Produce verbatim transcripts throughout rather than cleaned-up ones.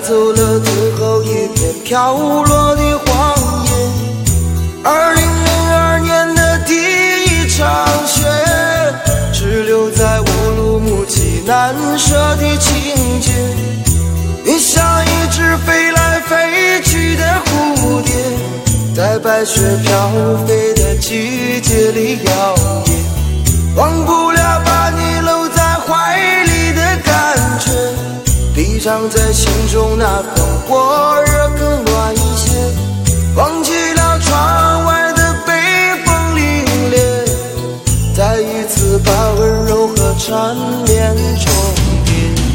走了最后一片飘落的黄叶。二零零二年的第一场雪，只留在乌鲁木齐难舍的情节。你像一只飞来飞去的蝴蝶，在白雪飘飞的季节里摇曳，忘不了把你搂在怀里的感觉，闭藏在心中那份火热更暖一些，忘记了窗外的北风凛冽，再一次把温柔和缠绵重叠。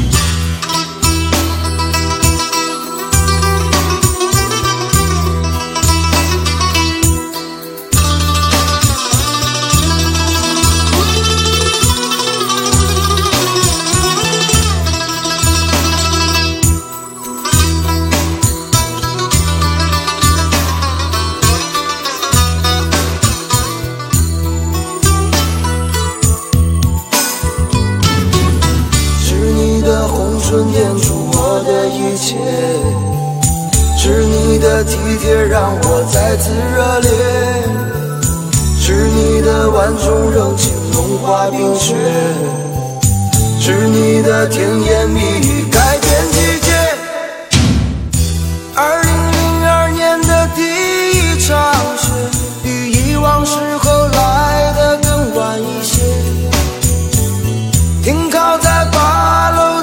春念出我的一切，是你的体贴让我再次热烈，是你的万种热情融化冰雪，是你的甜言蜜语改变季节。二零零二年的第一场雪，比以往时候来的更晚一些，停靠在八楼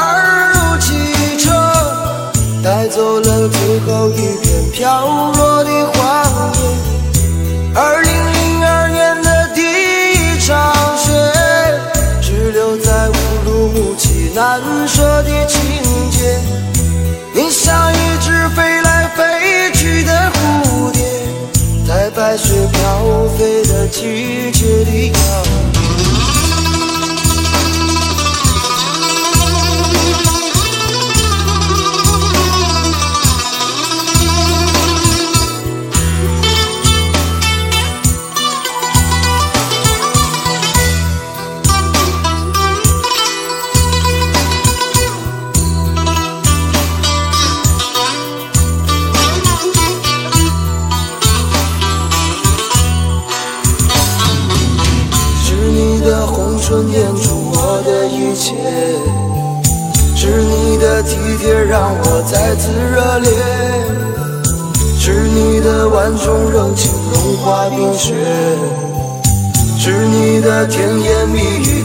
带走了最后一片飘落的黄叶。二零零二年的第一场雪，只留在乌鲁木齐难舍的情节。你像一只飞来飞去的蝴蝶，在白雪飘飞的季节里摇曳。春念出我的一切，是你的体贴让我再次热烈，是你的万种热情融化冰雪，是你的甜言蜜语